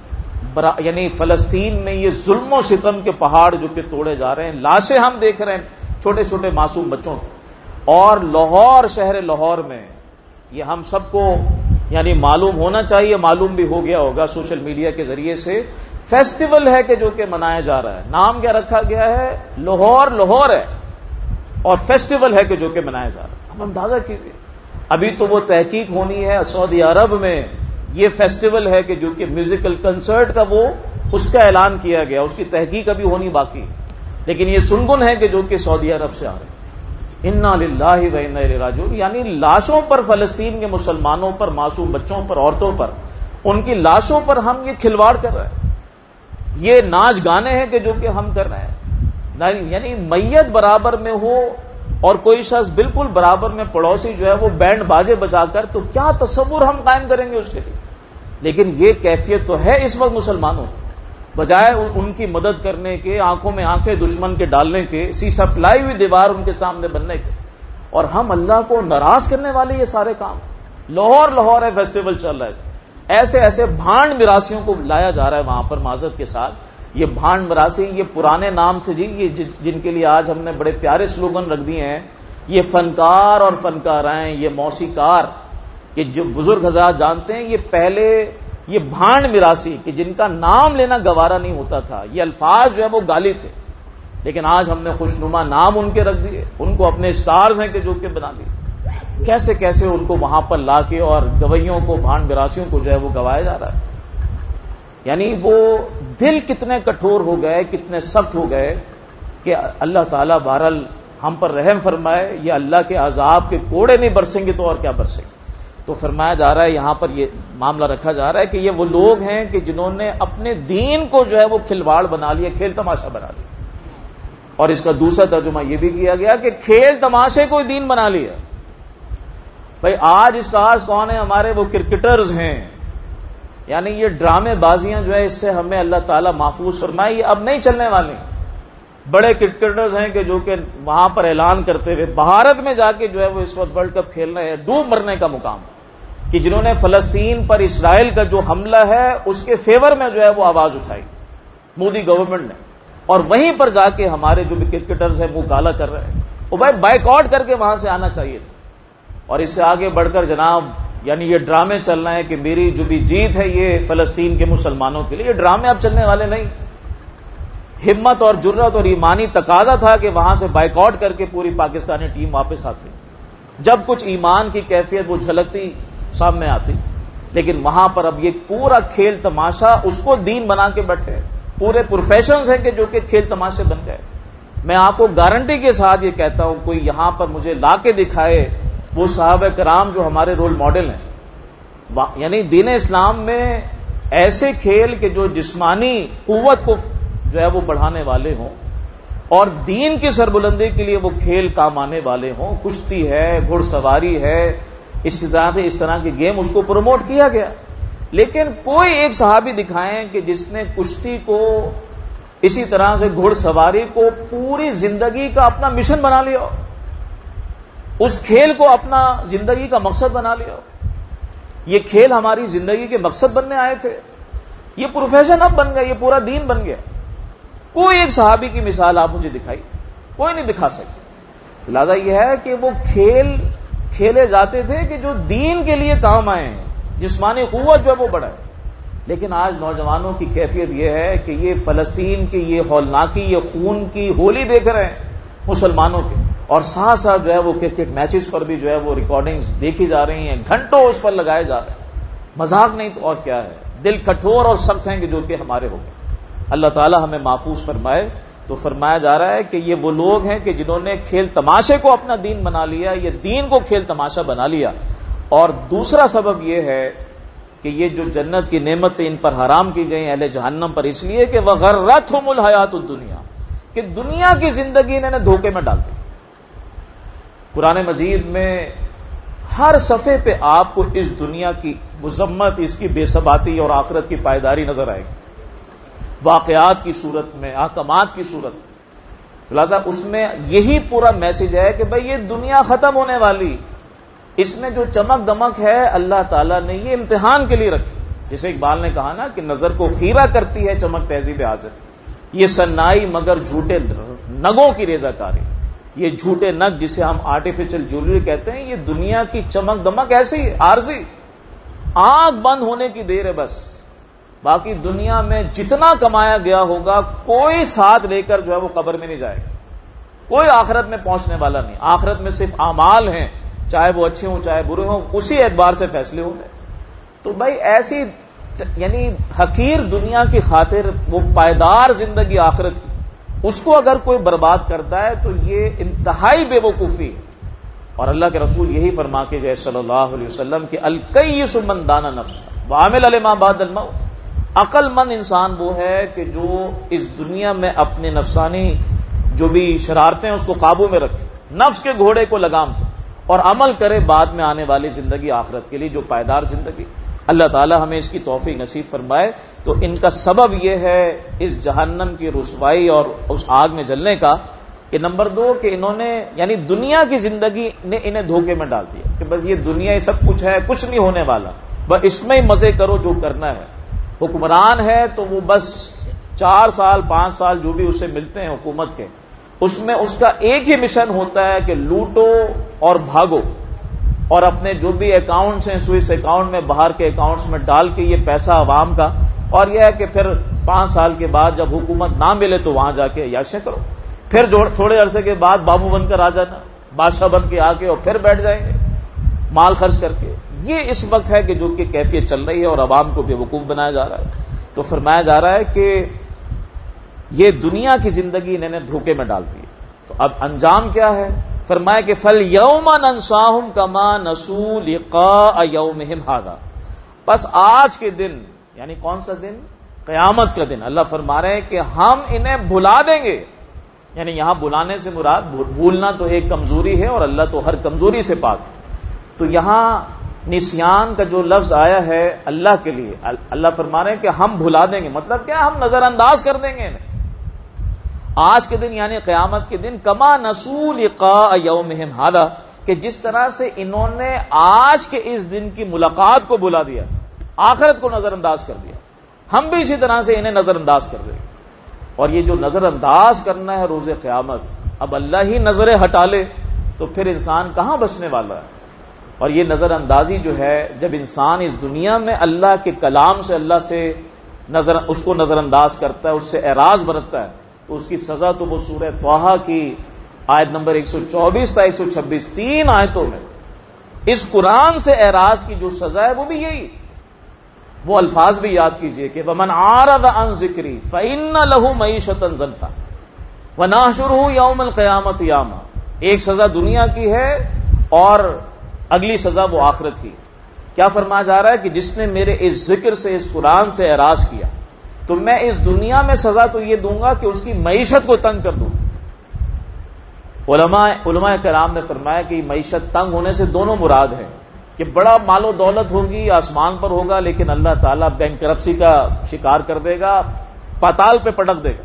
یعنی فلسطین میں یہ ظلم و ستم کے پہاڑ جو کہ توڑے جا رہے ہیں، لاشیں ہم دیکھ رہے ہیں چھوٹے چھوٹے معصوم بچوں کی. اور لاہور، شہر لاہور میں یہ ہم سب کو یعنی معلوم ہونا چاہیے، معلوم بھی ہو گیا ہوگا سوشل میڈیا کے ذریعے سے، فیسٹیول ہے کہ جو کہ منایا جا رہا ہے. نام کیا رکھا گیا ہے؟ لاہور لاہور ہے، اور فیسٹیول ہے کہ جو کہ منایا جا رہا ہے. اب اندازہ کیجیے، ابھی تو وہ تحقیق ہونی ہے سعودی عرب میں. یہ فیسٹیول ہے کہ جو کہ میوزیکل کنسرٹ کا وہ اس کا اعلان کیا گیا، اس کی تحقیق ابھی ہونی باقی. لیکن یہ سنگن ہے کہ جو کہ سعودی عرب سے آ رہے ہیں. انا للہ و انا الیہ راجعون. یعنی لاشوں پر، فلسطین کے مسلمانوں پر، معصوم بچوں پر، عورتوں پر، ان کی لاشوں پر ہم یہ کھلواڑ کر رہے ہیں. یہ ناچ گانے ہیں کہ جو کہ ہم کر رہے ہیں. یعنی میت برابر میں ہو اور کوئی شخص بالکل برابر میں پڑوسی جو ہے وہ بینڈ باجے بجا کر، تو کیا تصور ہم قائم کریں گے اس کے لیے؟ لیکن یہ کیفیت تو ہے اس وقت مسلمانوں کی. بجائے ان کی مدد کرنے کے، آنکھوں میں آنکھیں دشمن کے ڈالنے کے، سیسا پلائی ہوئی دیوار ان کے سامنے بننے کے، اور ہم اللہ کو ناراض کرنے والے یہ سارے کام. لاہور لاہور ہے، فیسٹیول چل رہا ہے. ایسے ایسے بھانڈ مراثیوں کو لایا جا رہا ہے وہاں پر معذرت کے ساتھ. یہ بھانڈ مراثی یہ پرانے نام تھے جی، یہ جن کے لیے آج ہم نے بڑے پیارے سلوگن رکھ دیے ہیں. یہ فنکار اور فنکارائیں، یہ موسیقار کہ جو بزرگ حضرات جانتے ہیں، یہ پہلے یہ بھانڈ مراثی کہ جن کا نام لینا گوارا نہیں ہوتا تھا، یہ الفاظ جو ہے وہ گالی تھے. لیکن آج ہم نے خوشنما نام ان کے رکھ دیے، ان کو اپنے سٹارز ہیں کہ جو کہ بنا دیے. کیسے کیسے ان کو وہاں پر لا کے اور گویوں کو، بھانڈ مراسیوں کو جو ہے وہ گوایا جا رہا ہے. یعنی وہ دل کتنے کٹھور ہو گئے، کتنے سخت ہو گئے کہ اللہ تعالیٰ بہرحال ہم پر رحم فرمائے. یہ اللہ کے عذاب کے کوڑے نہیں برسیں گے تو اور کیا برسیں گے. تو فرمایا جا رہا ہے، یہاں پر یہ معاملہ رکھا جا رہا ہے کہ یہ وہ لوگ ہیں کہ جنہوں نے اپنے دین کو جو ہے وہ کھلواڑ بنا لیا، کھیل تماشا بنا لیا. اور اس کا دوسرا ترجمہ یہ بھی کیا گیا کہ کھیل تماشے کو دین بنا لیا. بھائی آج اسٹارز کون ہیں ہمارے؟ وہ کرکٹرز ہیں، یعنی یہ ڈرامے بازیاں جو ہے اس سے ہمیں اللہ تعالیٰ محفوظ فرمائے، یہ اب نہیں چلنے والی۔ بڑے کرکٹرز ہیں کہ جو کہ وہاں پر اعلان کرتے ہوئے بھارت میں جا کے جو ہے وہ اس وقت ورلڈ کپ کھیل رہے ہیں، ڈوب مرنے کا مقام، کہ جنہوں نے فلسطین پر اسرائیل کا جو حملہ ہے اس کے فیور میں جو ہے وہ آواز اٹھائی مودی گورنمنٹ نے، اور وہیں پر جا کے ہمارے جو بھی کرکٹرز ہیں منہ کالا کر رہے ہیں، وہ بھائی بائیکاٹ کر کے وہاں سے آنا چاہیے تھا۔ اور اس سے آگے بڑھ کر جناب یعنی یہ ڈرامے چل رہے ہیں کہ میری جو بھی جیت ہے یہ فلسطین کے مسلمانوں کے لیے، یہ ڈرامے اب چلنے والے نہیں۔ ہمت اور جرت اور ایمانی تقاضا تھا کہ وہاں سے بائیکاٹ کر کے پوری پاکستانی ٹیم واپس آتی، جب کچھ ایمان کی کیفیت وہ جھلکتی سامنے آتی۔ لیکن وہاں پر اب یہ پورا کھیل تماشا اس کو دین بنا کے بیٹھے، پورے پروفیشنز ہیں کہ جو کہ کھیل تماشے بن گئے۔ میں آپ کو گارنٹی کے ساتھ یہ کہتا ہوں، کوئی یہاں پر مجھے لا کے دکھائے وہ صحابہ کرام جو ہمارے رول ماڈل ہیں، یعنی دین اسلام میں ایسے کھیل کہ جو جسمانی قوت کو جو ہے وہ بڑھانے والے ہوں اور دین کی سربلندی کے لیے وہ کھیل کام آنے والے ہوں، کشتی ہے، گھڑ سواری ہے، اس طرح سے اس طرح کے گیم اس کو پروموٹ کیا گیا۔ لیکن کوئی ایک صحابی دکھائیں کہ جس نے کشتی کو اسی طرح سے گھڑ سواری کو پوری زندگی کا اپنا مشن بنا لیا، اس کھیل کو اپنا زندگی کا مقصد بنا لیا۔ یہ کھیل ہماری زندگی کے مقصد بننے آئے تھے، یہ پروفیشن اب بن گیا، یہ پورا دین بن گیا۔ کوئی ایک صحابی کی مثال آپ مجھے دکھائی، کوئی نہیں دکھا سکے۔ لہذا یہ ہے کہ وہ کھیل کھیلے جاتے تھے کہ جو دین کے لیے کام آئے ہیں، جسمانی قوت جو ہے وہ بڑھائے۔ لیکن آج نوجوانوں کی کیفیت یہ ہے کہ یہ فلسطین کی یہ ہولناکی، یہ خون کی ہولی دیکھ رہے ہیں مسلمانوں کے، اور ساتھ ساتھ جو ہے وہ کرکٹ میچز پر بھی جو ہے وہ ریکارڈنگز دیکھی جا رہی ہیں، گھنٹوں اس پر لگائے جا رہے ہیں۔ مذاق نہیں تو اور کیا ہے، دل کٹھور اور سخت ہیں کہ جو کہ ہمارے ہو گئے۔ اللہ تعالی ہمیں محفوظ فرمائے۔ تو فرمایا جا رہا ہے کہ یہ وہ لوگ ہیں کہ جنہوں نے کھیل تماشے کو اپنا دین بنا لیا، یہ دین کو کھیل تماشا بنا لیا۔ اور دوسرا سبب یہ ہے کہ یہ جو جنت کی نعمتیں ان پر حرام کی گئی اہل جہنم پر، اس لیے کہ وغرتہم الحیات الدنیا، کہ دنیا کی زندگی انہیں دھوکے میں ڈال دی۔ قرآن مجید میں ہر صفحے پہ آپ کو اس دنیا کی مذمت، اس کی بے ثباتی اور آخرت کی پائیداری نظر آئے گی، واقعات کی صورت میں، احکامات کی صورت میں۔ لہٰذا اس میں یہی پورا میسج ہے کہ بھئی یہ دنیا ختم ہونے والی، اس میں جو چمک دمک ہے اللہ تعالیٰ نے یہ امتحان کے لیے رکھی۔ جیسے اقبال نے کہا نا کہ نظر کو خیرہ کرتی ہے چمک تہذیب حاضر، یہ سنائی مگر جھوٹے نگوں کی ریزہ کاری۔ یہ جھوٹے نگ جسے ہم آرٹیفیشل جیولری کہتے ہیں، یہ دنیا کی چمک دمک ایسی ہے، عارضی، آنکھ بند ہونے کی دیر ہے بس۔ باقی دنیا میں جتنا کمایا گیا ہوگا کوئی ساتھ لے کر جو ہے وہ قبر میں نہیں جائے گا، کوئی آخرت میں پہنچنے والا نہیں۔ آخرت میں صرف اعمال ہیں، چاہے وہ اچھے ہوں چاہے برے ہوں، اسی اعتبار سے فیصلے ہوں گے۔ تو بھائی ایسی یعنی حقیر دنیا کی خاطر وہ پائیدار زندگی آخرت کی، اس کو اگر کوئی برباد کرتا ہے تو یہ انتہائی بے وقوفی ہے۔ اور اللہ کے رسول یہی فرما کے گئے صلی اللہ علیہ وسلم کہ الکیس من دان نفسہ وعمل لما بعد الموت، عقل مند انسان وہ ہے کہ جو اس دنیا میں اپنے نفسانی جو بھی شرارتیں اس کو قابو میں رکھے، نفس کے گھوڑے کو لگام دے اور عمل کرے بعد میں آنے والی زندگی آخرت کے لیے جو پائیدار زندگی۔ اللہ تعالی ہمیں اس کی توفیق نصیب فرمائے۔ تو ان کا سبب یہ ہے اس جہنم کی رسوائی اور اس آگ میں جلنے کا کہ نمبر دو کہ انہوں نے یعنی دنیا کی زندگی نے انہیں دھوکے میں ڈال دیا کہ بس یہ دنیا ہی سب کچھ ہے، کچھ نہیں ہونے والا، بس اس میں ہی مزے کرو جو کرنا ہے۔ حکمران ہے تو وہ بس چار سال پانچ سال جو بھی اسے ملتے ہیں حکومت کے، اس میں اس کا ایک ہی مشن ہوتا ہے کہ لوٹو اور بھاگو، اور اپنے جو بھی اکاؤنٹس ہیں سوئس اکاؤنٹ میں باہر کے اکاؤنٹس میں ڈال کے یہ پیسہ عوام کا، اور یہ ہے کہ پھر پانچ سال کے بعد جب حکومت نہ ملے تو وہاں جا کے عیاشیں کرو، پھر تھوڑے عرصے کے بعد بابو بن کر آ جانا، بادشاہ بن کے آ کے اور پھر بیٹھ جائیں گے مال خرچ کر کے۔ یہ اس وقت ہے کہ جو کہ کیفیت چل رہی ہے اور عوام کو بے وقوف بنایا جا رہا ہے۔ تو فرمایا جا رہا ہے کہ یہ دنیا کی زندگی انہوں نے دھوکے میں ڈال دی۔ تو اب انجام کیا ہے؟ فرمایا کہ فَالْيَوْمَ نَنْسَاهُمْ كَمَا نَسُوا لِقَاءَ يَوْمِهِمْ هَذَا، بس آج کے دن، یعنی کون سا دن؟ قیامت کا دن۔ اللہ فرما رہے ہیں کہ ہم انہیں بھلا دیں گے، یعنی یہاں بلانے سے مراد بھولنا تو ایک کمزوری ہے اور اللہ تو ہر کمزوری سے پاک ہے۔ تو یہاں نسیان کا جو لفظ آیا ہے اللہ کے لیے، اللہ فرما رہے ہیں کہ ہم بھلا دیں گے، مطلب کیا؟ ہم نظر انداز کر دیں گے انہیں آج کے دن یعنی قیامت کے دن، کما نسوا لقاء یومہم ھذا، کہ جس طرح سے انہوں نے آج کے اس دن کی ملاقات کو بھلا دیا تھا، آخرت کو نظر انداز کر دیا تھا، ہم بھی اسی طرح سے انہیں نظر انداز کر دیں گے۔ اور یہ جو نظر انداز کرنا ہے روز قیامت، اب اللہ ہی نظریں ہٹا لے تو پھر انسان کہاں بچنے والا ہے؟ اور یہ نظر اندازی جو ہے، جب انسان اس دنیا میں اللہ کے کلام سے اللہ سے نظر اس کو نظر انداز کرتا ہے، اس سے اعراض برتتا ہے، تو اس کی سزا تو وہ سورہ طٰہٰ کی آیت نمبر ایک سو چوبیس تا ایک سو چھبیس تین آیتوں میں اس قرآن سے اعراض کی جو سزا ہے وہ بھی یہی۔ وہ الفاظ بھی یاد کیجئے کہ وَمَنْ عَارَضَ عَنْ ذِكْرِي فَإِنَّ لَهُ مَعِيشَةً ضَنْكًا وَنَحْشُرُهُ يَوْمَ الْقِيَامَةِ أَعْمَىٰ، ایک سزا دنیا کی ہے اور اگلی سزا وہ آخرت کی۔ کیا فرمایا جا رہا ہے کہ جس نے میرے اس ذکر سے، اس قرآن سے اعراض کیا تو میں اس دنیا میں سزا تو یہ دوں گا کہ اس کی معیشت کو تنگ کر دوں۔ علماء علماء کرام نے فرمایا کہ معیشت تنگ ہونے سے دونوں مراد ہیں، کہ بڑا مال و دولت ہوگی، آسمان پر ہوگا، لیکن اللہ تعالیٰ بینک کرپسی کا شکار کر دے گا، پاتال پہ پٹک دے گا،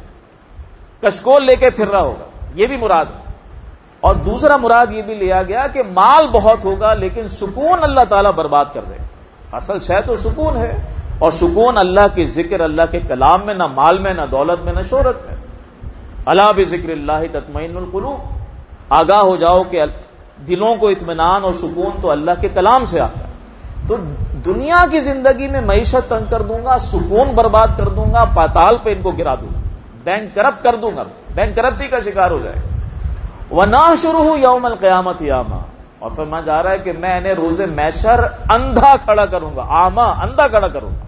کشکول لے کے پھر رہا ہوگا، یہ بھی مراد ہے۔ اور دوسرا مراد یہ بھی لیا گیا کہ مال بہت ہوگا لیکن سکون اللہ تعالیٰ برباد کر دے گا۔ اصل شے تو سکون ہے، اور سکون اللہ کے ذکر، اللہ کے کلام میں، نہ مال میں، نہ دولت میں، نہ شہرت میں۔ الا بذکر اللہ تطمئن القلوب، آگاہ ہو جاؤ کہ دلوں کو اطمینان اور سکون تو اللہ کے کلام سے آتا ہے۔ تو دنیا کی زندگی میں معیشت تنگ کر دوں گا، سکون برباد کر دوں گا، پاتال پہ ان کو گرا دوں گا، بینک کرپٹ کر دوں گا، بینک کرپسی کا شکار ہو جائے گا۔ وَنَحْشُرُهُ يَوْمَ الْقِيَامَةِ أَعْمَىٰ، اور فرمایا جا رہا ہے کہ میں انہیں روز محشر اندھا کھڑا کروں گا، اعمیٰ، اندھا کھڑا کروں گا۔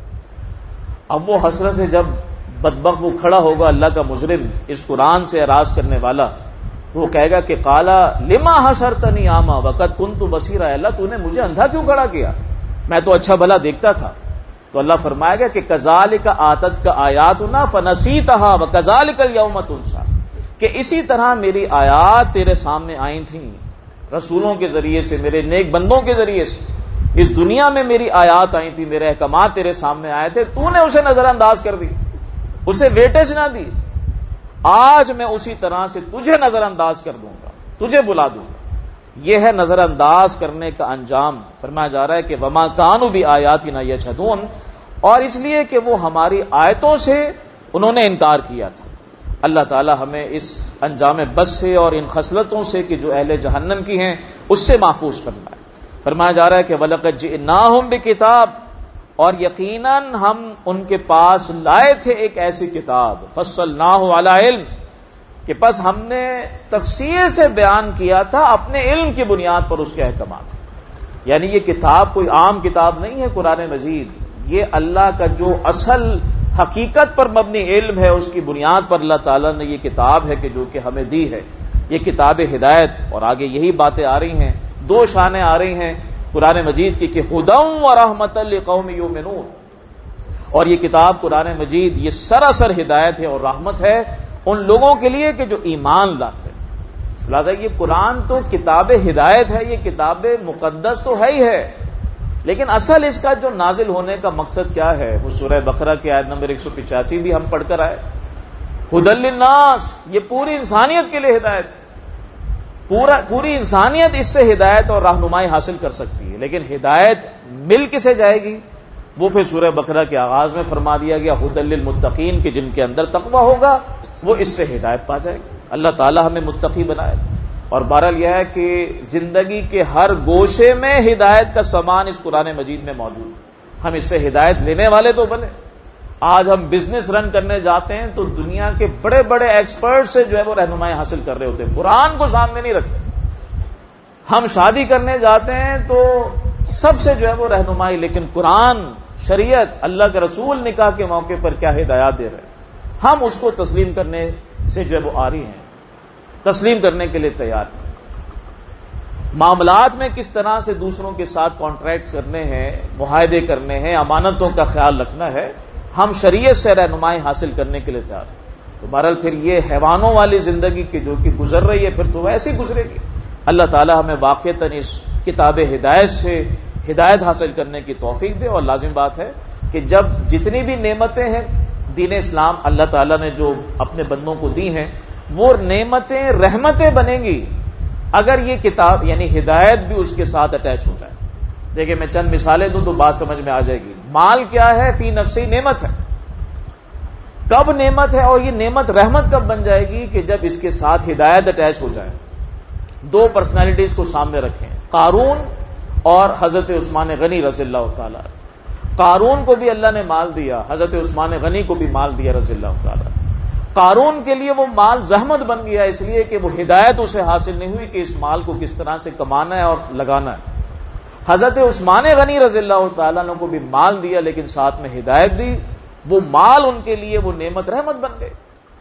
اب وہ حسرت سے جب بدبخت وہ کھڑا ہوگا اللہ کا مجرم، اس قرآن سے اعراض کرنے والا، تو وہ کہے گا کہ قَالَ لِمَا حَشَرْتَنِي أَعْمَىٰ وَقَدْ كُنتُ بَصِيرًا، اللہ تو نے مجھے اندھا کیوں کھڑا کیا؟ میں تو اچھا بھلا دیکھتا تھا۔ تو اللہ فرمائے گا کہ كَذَٰلِكَ آتَتْكَ آيَاتُنَا فَنَسِيتَهَا وَكَذَٰلِكَ الْيَوْمَ تُنسَىٰ، کہ اسی طرح میری آیات تیرے سامنے آئی تھیں، رسولوں کے ذریعے سے، میرے نیک بندوں کے ذریعے سے، اس دنیا میں میری آیات آئی تھی، میرے احکامات تیرے سامنے آئے تھے، تو نے اسے نظر انداز کر دی، اسے ویٹیج نہ دی۔ آج میں اسی طرح سے تجھے نظر انداز کر دوں گا، تجھے بلا دوں گا۔ یہ ہے نظر انداز کرنے کا انجام۔ فرمایا جا رہا ہے کہ وما کانوا بآیاتنا یجحدون، اور اس لیے کہ وہ ہماری آیتوں سے انہوں نے انکار کیا تھا۔ اللہ تعالی ہمیں اس انجام بس سے اور ان خصلتوں سے کہ جو اہل جہنم کی ہیں اس سے محفوظ فرمائے۔ فرمایا جا رہا ہے کہ وَلَقَدْ جِئْنَاهُمْ بِكِتَابٍ، اور یقیناً ہم ان کے پاس لائے تھے ایک ایسی کتاب، فَصَّلْنَاهُ عَلَىٰ عِلْمٍ، کہ پس ہم نے تفصیل سے بیان کیا تھا اپنے علم کی بنیاد پر اس کے احکامات۔ یعنی یہ کتاب کوئی عام کتاب نہیں ہے قرآن مجید، یہ اللہ کا جو اصل حقیقت پر مبنی علم ہے اس کی بنیاد پر اللہ تعالیٰ نے یہ کتاب ہے کہ جو کہ ہمیں دی ہے، یہ کتاب ہدایت۔ اور آگے یہی باتیں آ رہی ہیں، دو شانیں آ رہی ہیں قرآن مجید کی کہ ھدی ورحمۃ لقوم یؤمنون، اور یہ کتاب قرآن مجید یہ سراسر ہدایت ہے اور رحمت ہے ان لوگوں کے لیے کہ جو ایمان لاتے ہیں۔ لہٰذا یہ قرآن تو کتاب ہدایت ہے، یہ کتاب مقدس تو ہے ہی ہے، لیکن اصل اس کا جو نازل ہونے کا مقصد کیا ہے وہ سورہ بقرہ کی آیت نمبر ایک سو پچاسی بھی ہم پڑھ کر آئے، ھدی للناس، یہ پوری انسانیت کے لیے ہدایت ہے، پورا پوری انسانیت اس سے ہدایت اور رہنمائی حاصل کر سکتی ہے۔ لیکن ہدایت مل کسے جائے گی؟ وہ پھر سورہ بقرہ کے آغاز میں فرما دیا گیا ھدی للمتقین، کہ جن کے اندر تقویٰ ہوگا وہ اس سے ہدایت پا جائے گا۔ اللہ تعالی ہمیں متقی بنائے۔ اور بہرحال یہ ہے کہ زندگی کے ہر گوشے میں ہدایت کا سامان اس قرآن مجید میں موجود ہے، ہم اس سے ہدایت لینے والے تو بنے۔ آج ہم بزنس رن کرنے جاتے ہیں تو دنیا کے بڑے بڑے ایکسپرٹ سے جو ہے وہ رہنمائی حاصل کر رہے ہوتے ہیں، قرآن کو سامنے نہیں رکھتے۔ ہم شادی کرنے جاتے ہیں تو سب سے جو ہے وہ رہنمائی، لیکن قرآن، شریعت، اللہ کے رسول نکاح کے موقع پر کیا ہدایات دے رہے ہیں، ہم اس کو تسلیم کرنے سے جو ہے وہ آ رہی ہیں، تسلیم کرنے کے لیے تیار ہیں۔ معاملات میں کس طرح سے دوسروں کے ساتھ کانٹریکٹس کرنے ہیں، معاہدے کرنے ہیں، امانتوں کا خیال رکھنا ہے، ہم شریعت سے رہنمائی حاصل کرنے کے لیے تیار ہیں۔ تو بہرحال پھر یہ حیوانوں والی زندگی کی جو کہ گزر رہی ہے پھر تو ویسے ہی گزرے گی۔ اللہ تعالی ہمیں واقعتاً اس کتاب ہدایت سے ہدایت حاصل کرنے کی توفیق دے. اور لازم بات ہے کہ جب جتنی بھی نعمتیں ہیں دین اسلام اللہ تعالیٰ نے جو اپنے بندوں کو دی ہیں وہ نعمتیں رحمتیں بنیں گی اگر یہ کتاب یعنی ہدایت بھی اس کے ساتھ اٹیچ ہو جائے. دیکھیں میں چند مثالیں دوں تو بات سمجھ میں آ جائے گی. مال کیا ہے؟ فی نفسی نعمت ہے. کب نعمت ہے اور یہ نعمت رحمت کب بن جائے گی؟ کہ جب اس کے ساتھ ہدایت اٹیچ ہو جائے. دو پرسنالٹیز کو سامنے رکھیں، قارون اور حضرت عثمان غنی رضی اللہ تعالی. قارون کو بھی اللہ نے مال دیا، حضرت عثمان غنی کو بھی مال دیا رضی اللہ تعالی. قارون کے لیے وہ مال زحمت بن گیا اس لیے کہ وہ ہدایت اسے حاصل نہیں ہوئی کہ اس مال کو کس طرح سے کمانا ہے اور لگانا ہے. حضرت عثمان غنی رضی اللہ تعالیٰ عنہ کو بھی مال دیا لیکن ساتھ میں ہدایت دی. وہ مال ان کے لیے وہ نعمت رحمت بن گئے.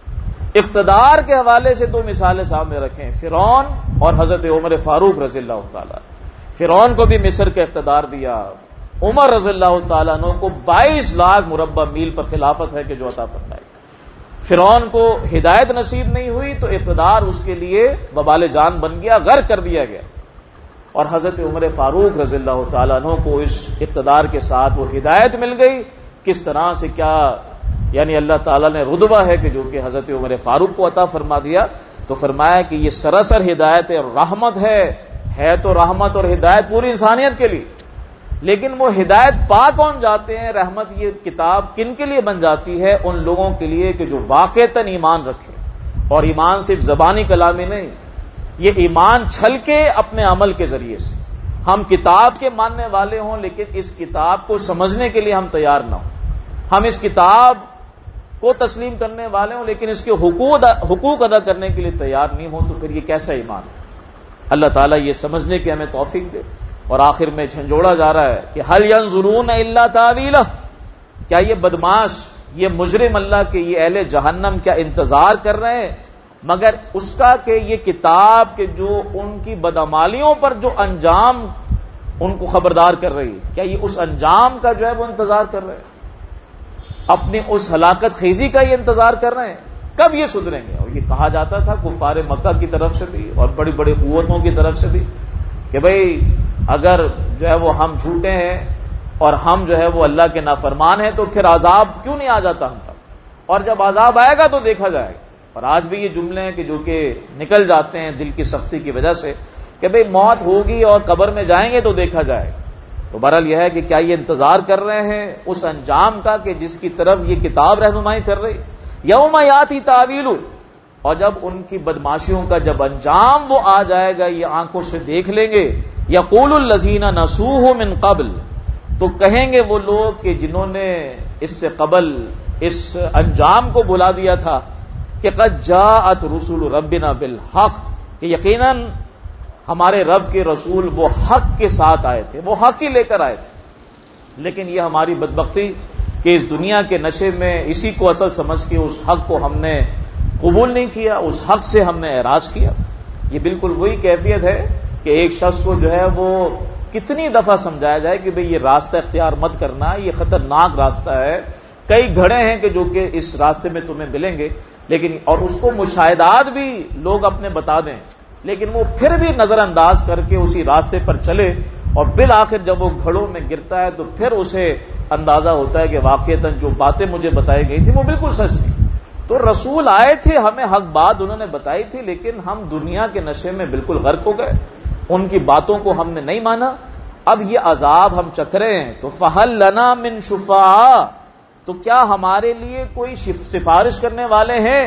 اقتدار کے حوالے سے دو مثالیں سامنے رکھیں، فرعون اور حضرت عمر فاروق رضی اللہ تعالیٰ. فرعون کو بھی مصر کا اقتدار دیا، عمر رضی اللہ تعالیٰ عنہ کو بائیس لاکھ مربع میل پر خلافت ہے کہ جو عطا فرمائی. فرعون کو ہدایت نصیب نہیں ہوئی تو اقتدار اس کے لیے وبال جان بن گیا، غرق کر دیا گیا. اور حضرت عمر فاروق رضی اللہ تعالیٰ عنہ کو اس اقتدار کے ساتھ وہ ہدایت مل گئی. کس طرح سے کیا یعنی اللہ تعالیٰ نے رتبہ ہے کہ جو کہ حضرت عمر فاروق کو عطا فرما دیا. تو فرمایا کہ یہ سراسر ہدایت اور رحمت ہے ہے تو رحمت اور ہدایت پوری انسانیت کے لیے. لیکن وہ ہدایت پا کون جاتے ہیں؟ رحمت یہ کتاب کن کے لیے بن جاتی ہے؟ ان لوگوں کے لیے کہ جو واقعتاً ایمان رکھے. اور ایمان صرف زبانی کلامی نہیں، یہ ایمان چھل کے اپنے عمل کے ذریعے سے. ہم کتاب کے ماننے والے ہوں لیکن اس کتاب کو سمجھنے کے لیے ہم تیار نہ ہوں. ہم اس کتاب کو تسلیم کرنے والے ہوں لیکن اس کے حقوق حقوق ادا کرنے کے لیے تیار نہیں ہوں تو پھر یہ کیسا ایمان ہے؟ اللہ تعالیٰ یہ سمجھنے کی ہمیں توفیق دے. اور آخر میں جھنجھوڑا جا رہا ہے کہ هل ينظرون الا تاویلہ، کیا یہ بدماش یہ مجرم اللہ کے یہ اہل جہنم کیا انتظار کر رہے ہیں مگر اس کا کہ یہ کتاب کے جو ان کی بدعمالیوں پر جو انجام ان کو خبردار کر رہی ہے، کیا یہ اس انجام کا جو ہے وہ انتظار کر رہے ہیں؟ اپنی اس ہلاکت خیزی کا یہ انتظار کر رہے ہیں؟ کب یہ سدھریں گے؟ اور یہ کہا جاتا تھا کفار مکہ کی طرف سے بھی اور بڑی بڑی قوتوں کی طرف سے بھی کہ بھئی اگر جو ہے وہ ہم جھوٹے ہیں اور ہم جو ہے وہ اللہ کے نافرمان ہیں تو پھر عذاب کیوں نہیں آ جاتا ہم تک، اور جب عذاب آئے گا تو دیکھا جائے گا. اور آج بھی یہ جملے ہیں کہ جو کہ نکل جاتے ہیں دل کی سختی کی وجہ سے کہ بھئی موت ہوگی اور قبر میں جائیں گے تو دیکھا جائے گا. تو بہرحال یہ ہے کہ کیا یہ انتظار کر رہے ہیں اس انجام کا کہ جس کی طرف یہ کتاب رہنمائی کر رہی؟ یوم یاتی تاویل، اور جب ان کی بدماشیوں کا جب انجام وہ آ جائے گا یہ آنکھوں سے دیکھ لیں گے. یقول الذین نسوہ من قبل، تو کہیں گے وہ لوگ کہ جنہوں نے اس سے قبل اس انجام کو بھلا دیا تھا کہ قد جاءت رسول ربنا بالحق، کہ یقیناً ہمارے رب کے رسول وہ حق کے ساتھ آئے تھے، وہ حق ہی لے کر آئے تھے. لیکن یہ ہماری بدبختی کہ اس دنیا کے نشے میں اسی کو اصل سمجھ کے اس حق کو ہم نے قبول نہیں کیا، اس حق سے ہم نے اعراض کیا. یہ بالکل وہی کیفیت ہے کہ ایک شخص کو جو ہے وہ کتنی دفعہ سمجھایا جائے کہ بھئی یہ راستہ اختیار مت کرنا، یہ خطرناک راستہ ہے، کئی گھڑے ہیں کہ جو کہ اس راستے میں تمہیں ملیں گے، لیکن اور اس کو مشاہدات بھی لوگ اپنے بتا دیں لیکن وہ پھر بھی نظر انداز کر کے اسی راستے پر چلے اور بالآخر جب وہ گھڑوں میں گرتا ہے تو پھر اسے اندازہ ہوتا ہے کہ واقعتاً جو باتیں مجھے بتائی گئی تھی وہ بالکل سچ تھی. تو رسول آئے تھے، ہمیں حق بات انہوں نے بتائی تھی لیکن ہم دنیا کے نشے میں بالکل غرق ہو گئے، ان کی باتوں کو ہم نے نہیں مانا. اب یہ عذاب ہم چکھ رہے ہیں تو فہل لنا من شفعاء، تو کیا ہمارے لیے کوئی سفارش کرنے والے ہیں؟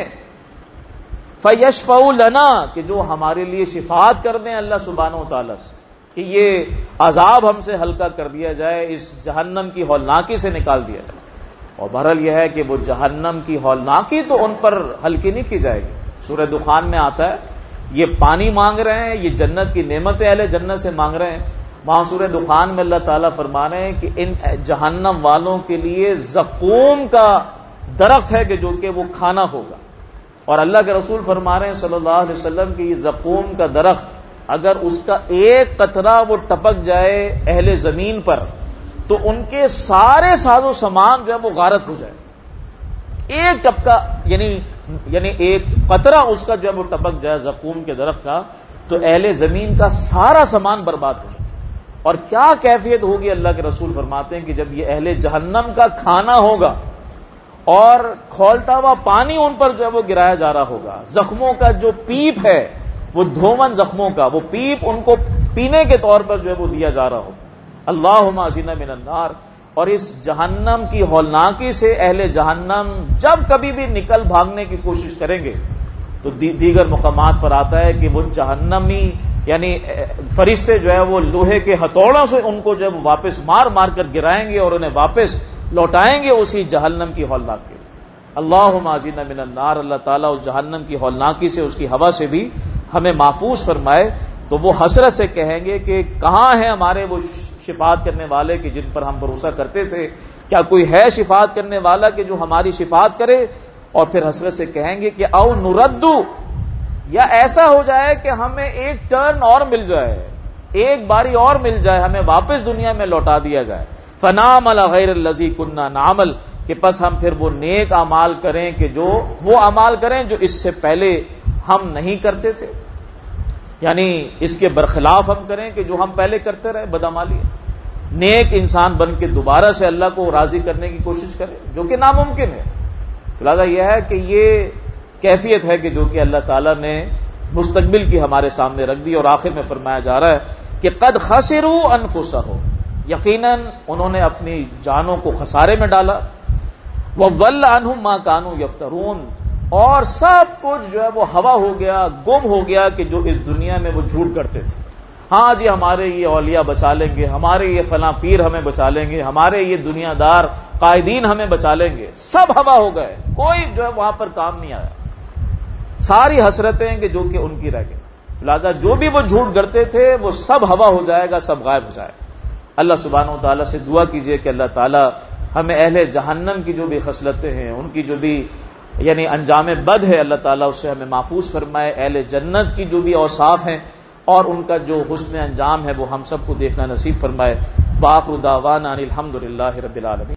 فیشفعوا لنا، کہ جو ہمارے لیے شفاعت کر دیں اللہ سبحانہ و تعالیٰ سے کہ یہ عذاب ہم سے ہلکا کر دیا جائے، اس جہنم کی ہولناکی سے نکال دیا جائے. اور بہرحال یہ ہے کہ وہ جہنم کی ہولناکی تو ان پر ہلکی نہیں کی جائے گی. سورہ دخان میں آتا ہے یہ پانی مانگ رہے ہیں، یہ جنت کی نعمت اہل جنت سے مانگ رہے ہیں. وہاں سورہ دخان میں اللہ تعالیٰ فرما رہے ہیں کہ ان جہنم والوں کے لیے زقوم کا درخت ہے کہ جو کہ وہ کھانا ہوگا. اور اللہ کے رسول فرما رہے ہیں صلی اللہ علیہ وسلم کہ یہ زقوم کا درخت اگر اس کا ایک قطرہ وہ ٹپک جائے اہل زمین پر تو ان کے سارے ساز و سامان جو ہے وہ غارت ہو جائے. ایک ٹپکا یعنی یعنی ایک قطرہ اس کا جو ہے وہ ٹپک جائے زقوم کے درخت کا تو اہل زمین کا سارا سامان برباد ہو جائے. اور کیا کیفیت ہوگی، اللہ کے رسول فرماتے ہیں کہ جب یہ اہل جہنم کا کھانا ہوگا اور کھولتا ہوا پانی ان پر جو ہے وہ گرایا جا رہا ہوگا، زخموں کا جو پیپ ہے وہ دھومن زخموں کا وہ پیپ ان کو پینے کے طور پر جو ہے وہ دیا جا رہا ہوگا. اللہم اجرنا من النار. اور اس جہنم کی ہولناکی سے اہل جہنم جب کبھی بھی نکل بھاگنے کی کوشش کریں گے تو دیگر مقامات پر آتا ہے کہ وہ جہنمی یعنی فرشتے جو ہے وہ لوہے کے ہتھوڑوں سے ان کو جب واپس مار مار کر گرائیں گے اور انہیں واپس لوٹائیں گے اسی جہنم کی ہولناکی. اللہم اجرنا من النار. اللہ تعالیٰ اس جہنم کی ہولناکی سے، اس کی ہوا سے بھی ہمیں محفوظ فرمائے. تو وہ حسرت سے کہیں گے کہ کہاں ہیں ہمارے وہ شفاعت کرنے والے کہ جن پر ہم بھروسہ کرتے تھے؟ کیا کوئی ہے شفاعت کرنے والا کہ جو ہماری شفاعت کرے؟ اور پھر حسرت سے کہیں گے کہ او نردو، یا ایسا ہو جائے کہ ہمیں ایک ٹرن اور مل جائے، ایک باری اور مل جائے، ہمیں واپس دنیا میں لوٹا دیا جائے. فنعمل غیر الذی کنا نعمل، کہ پس ہم پھر وہ نیک اعمال کریں کہ جو وہ اعمال کریں جو اس سے پہلے ہم نہیں کرتے تھے، یعنی اس کے برخلاف ہم کریں کہ جو ہم پہلے کرتے رہے بدعمالی. نیک انسان بن کے دوبارہ سے اللہ کو راضی کرنے کی کوشش کرے، جو کہ ناممکن ہے. لہٰذا یہ ہے کہ یہ کیفیت ہے کہ جو کہ اللہ تعالیٰ نے مستقبل کی ہمارے سامنے رکھ دی. اور آخر میں فرمایا جا رہا ہے کہ قد خسروا انفسهم، یقیناً انہوں نے اپنی جانوں کو خسارے میں ڈالا. وضل عنہم ما كانوا یفترون، اور سب کچھ جو ہے وہ ہوا ہو گیا، گم ہو گیا کہ جو اس دنیا میں وہ جھوٹ کرتے تھے. ہاں جی ہمارے یہ اولیاء بچا لیں گے، ہمارے یہ فلاں پیر ہمیں بچا لیں گے، ہمارے یہ دنیا دار قائدین ہمیں بچا لیں گے، سب ہوا ہو گئے، کوئی جو ہے وہاں پر کام نہیں آیا. ساری حسرتیں کہ جو کہ ان کی رہ گئی. لہذا جو بھی وہ جھوٹ کرتے تھے وہ سب ہوا ہو جائے گا، سب غائب ہو جائے گا. اللہ سبحانہ و تعالیٰ سے دعا کیجئے کہ اللہ تعالیٰ ہمیں اہل جہنم کی جو بھی خصلتیں ہیں، ان کی جو بھی یعنی انجام بد ہے، اللہ تعالیٰ اس سے ہمیں محفوظ فرمائے. اہل جنت کی جو بھی اوصاف ہیں اور ان کا جو حسن انجام ہے وہ ہم سب کو دیکھنا نصیب فرمائے. بآخر دعوانا ان الحمد للہ رب العالمین.